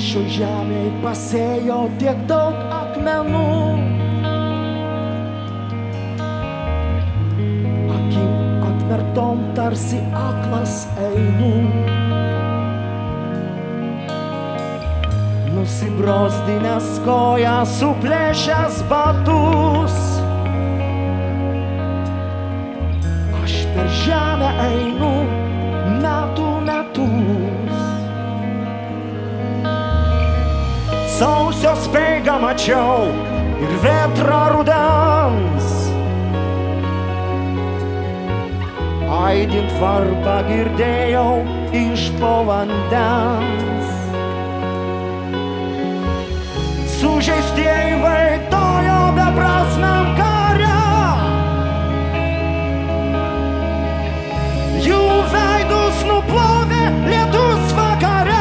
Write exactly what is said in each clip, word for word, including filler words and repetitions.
Šio žemėj pasėjo tiek daug akmenų, akim atmertom tarsi aklas einu, nusibrozdinęs koją, suplėšęs batus. Aš per žemę einu metų metus. Sausio speigą mačiau ir vėtrą rudens, aidint varpą girdėjau iš po vandens. Sužeistieji vaitojo beprasmiam kare, jų veidus nuplovė lietus vakare.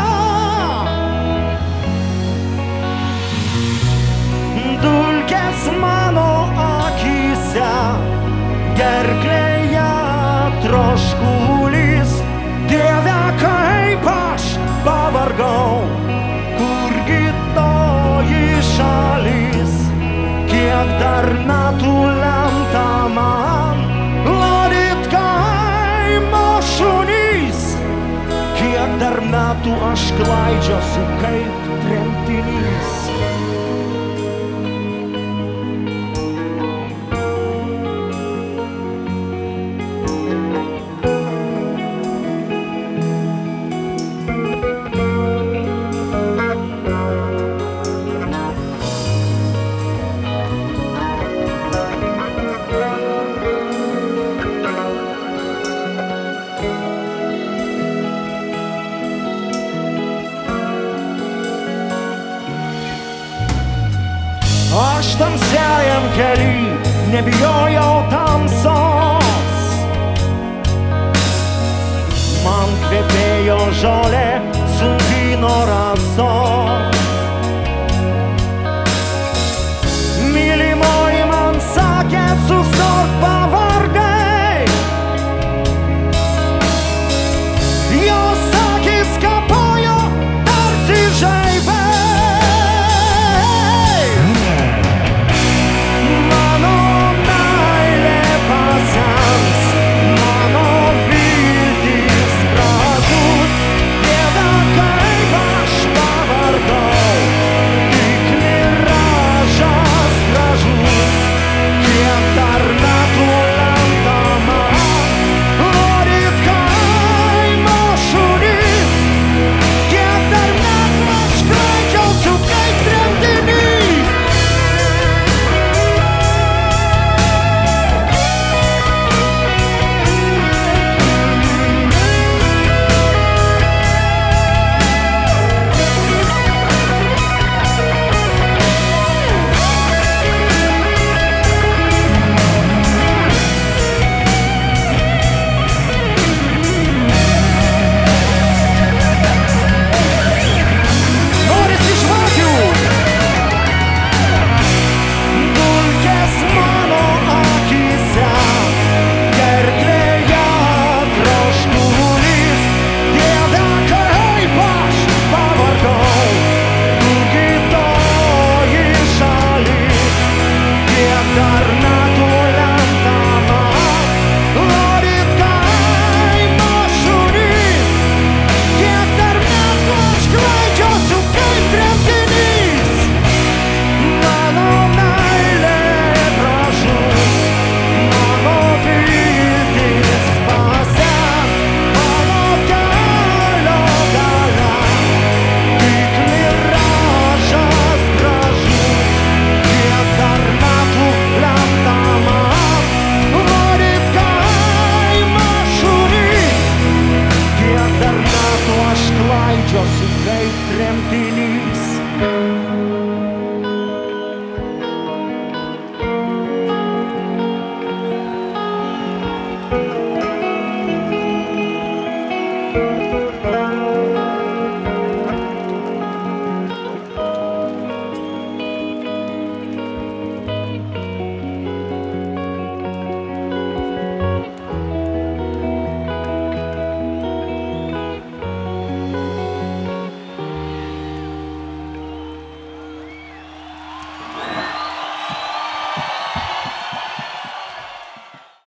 Dulkės mano akyse, gerklėje troškulys. Dieve, kaip aš pavargau, kurgi toji šalis. Kiek dar metų lemta man lodyt kaimo šunys. Kiek dar metų aš klaidžiosiu kaip tremtinys. Aš tamsiajam kely nebijojau tamsos. Man kvepėjo žolė su vyno rasos. Mylimoji man sakė, sustok pavargai. Jos akys kapojo tarsi žaibai. Klaidžiosiu kaip tremtinys.